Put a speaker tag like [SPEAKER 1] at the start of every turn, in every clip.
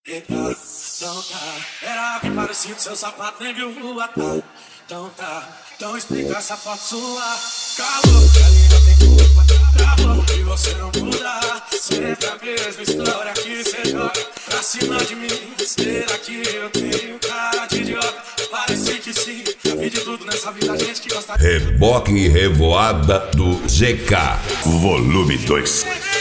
[SPEAKER 1] Então tá, era bem parecido, seu sapato nem viu rua, tá? Então tá, então explica essa foto sua. Calou, ali não tem culpa, travou, e você não muda. Sempre a mesma história que cê joga pra cima de mim. Será que eu tenho cara de idiota? Parece que sim, já vi de tudo nessa vida, gente que gosta.
[SPEAKER 2] Reboque e revoada do GK, volume 2.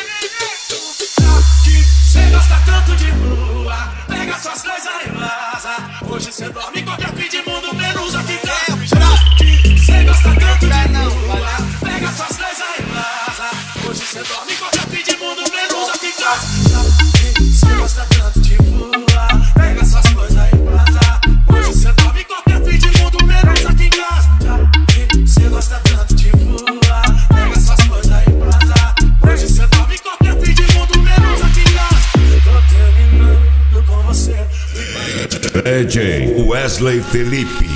[SPEAKER 1] Cê gosta tanto de rua, pega suas coisas e vaza. Hoje cê dorme em qualquer fim de mundo, menos aqui em casa. Cê gosta tanto de rua, pega suas coisas e vaza. Hoje cê dorme em qualquer fim de mundo, menos aqui em casa. Cê gosta tanto de rua, pega suas coisas e vaza. Hoje cê dorme em qualquer fim de mundo, menos aqui em casa. Cê gosta tanto de rua, pega suas coisas e vaza. Hoje cê dorme em qualquer fim de mundo, menos aqui em casa.
[SPEAKER 2] DJ Wesley Felipe.